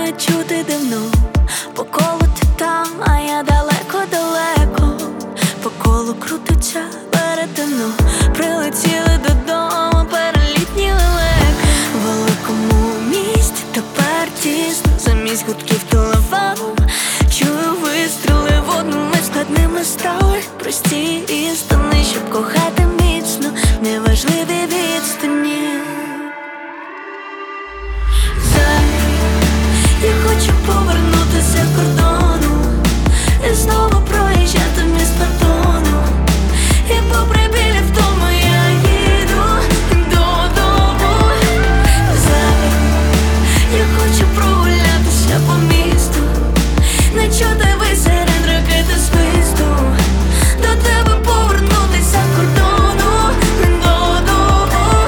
не чути давно. По колу ти там, а я далеко-далеко. По колу крутиться перетину. Прилетіли додому перелітні лелеки. В великому місті тепер тісно. Замість гудків телефону чую вистріли. В одну мить складними стали прості істини, щоб кохати міцно, неважливі відстані. Я хочу повернутися з кордону і знову проїжджати міст пардону. І попри білі втому я їду додому. Я хочу прогулятися по місту, не чути висеред ракети свисту. До тебе повернутися з кордону додому.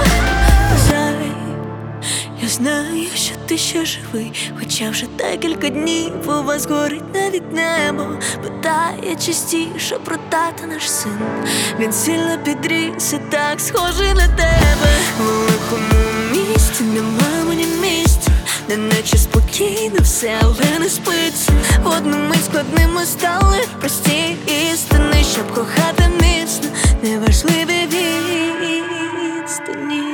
Я знаю, що ти ще живий, хоча вже декілька днів у вас горить навіть небо. Питає частіше про тата наш син. Він сильно підріс і так схожий на тебе. В великому місті нема мені місця, де наче спокійно все, але не спиться. В одну мить складними стали прості істини, щоб кохати міцно, неважливі відстані.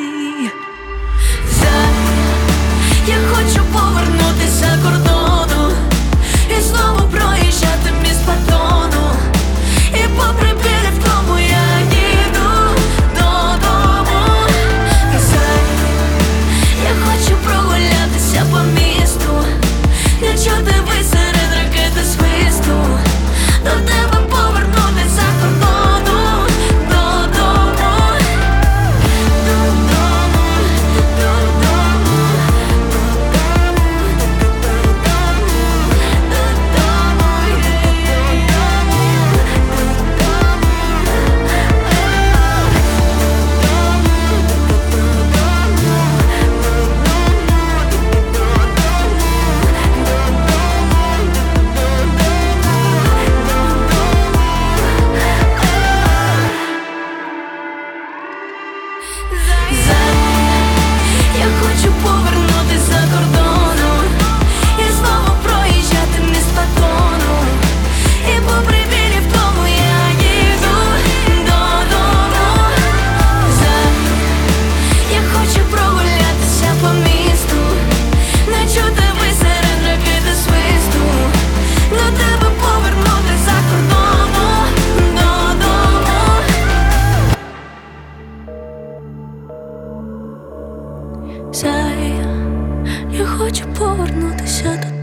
Я хочу повернутися з кордону і знову проїжджати міст пардону. І попри білі втому я їду додому. Я хочу прогулятися по місту, не чути висеред ракети свисту. До тебе повернутися з кордону додому. Я хочу повернутися з кордону і знову проїжджати міст пардону. І попри білі втому я їду додому. Я хочу прогулятися по місту, не чути висеред ракети свисту. До тебе повернутися з кордону додому. Я хочу повернутися додому.